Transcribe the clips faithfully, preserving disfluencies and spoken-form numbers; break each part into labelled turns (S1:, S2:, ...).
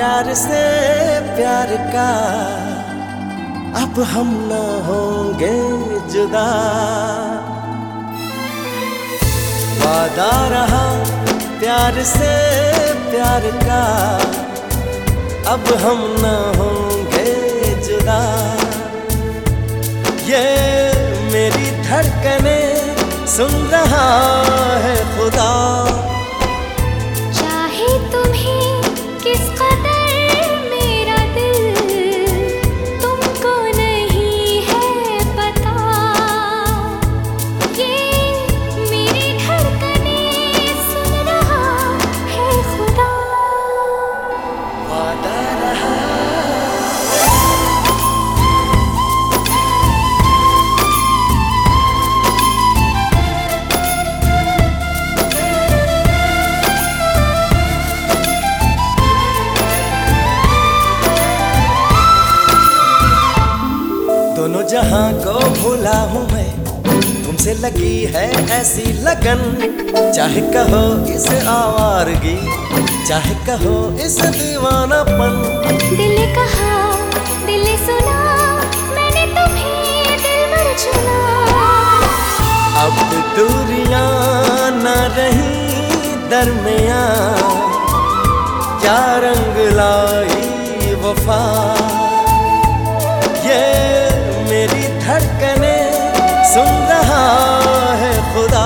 S1: प्यार से प्यार का अब हम न होंगे जुदा। वादा रहा प्यार से प्यार का अब हम न होंगे जुदा। ये मेरी धड़कने सुन रहा है खुदा।
S2: चाहे तुम्हें किस कदर मेरा दिल तुमको नहीं है पता। ये मेरी धड़कने सुन रहा है खुदा।
S1: वादा रहा दोनों जहां को भूला हूँ मैं, तुमसे लगी है ऐसी लगन। चाहे कहो इस आवारगी, चाहे कहो इस दीवानापन।
S2: दिल कहा दिल सुना, मैंने तुम्हें दिल भर चुना।
S1: अब दूरियां न रही दरमियां, क्या रंग लाई वफा। ये मेरी धड़कने सुन रहा है खुदा।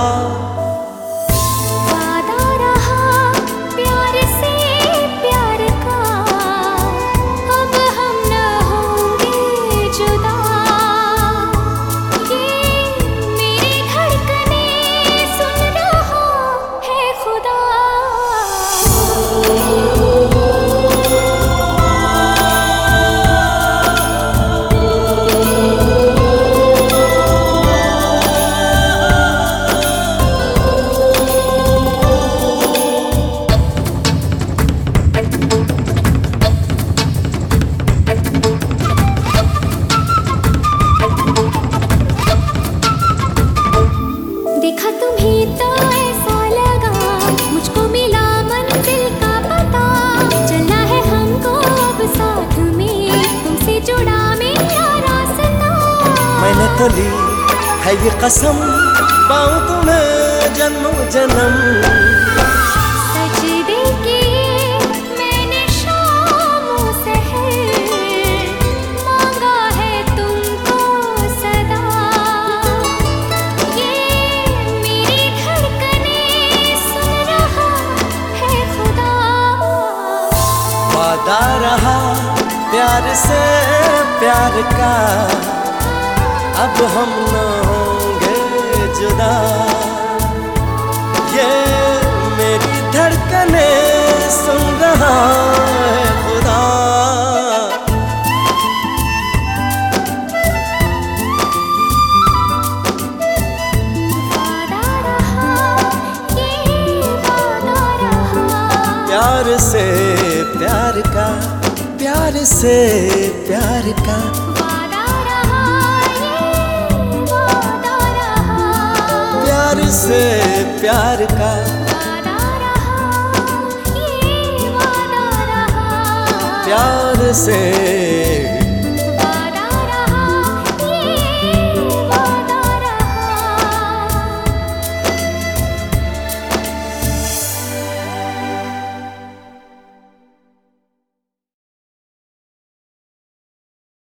S2: वादा रहा प्यार से प्यार का अब हम न होंगे जुदा। ये मेरी धड़कने सुन रहा है खुदा। देखा तुम्हें तो ऐसा लगा, मुझको मिला मंजिल का पता। चलना है हमको अब साथ में, तुमसे जुड़ा मेरा रास्ता।
S1: मैंने तो ली है ये कसम, पाऊं तुम्हें जन्मों जन्म।
S2: सजदे किए मैंने शामों सहर, मांगा है तुमको सदा। ये मेरी धड़कने सुन रहा है खुदा।
S1: वादा रहा प्यार से प्यार का अब हम न होंगे जुदा। ये मेरी धड़कने सुन रहा है खुदा।
S2: वादा रहा ये वादा रहा।
S1: प्यार से प्यार का, प्यार से प्यार का
S2: वादा रहा ये वादा रहा।
S1: प्यार से प्यार का
S2: वादा रहा ये वादा रहा।
S1: प्यार से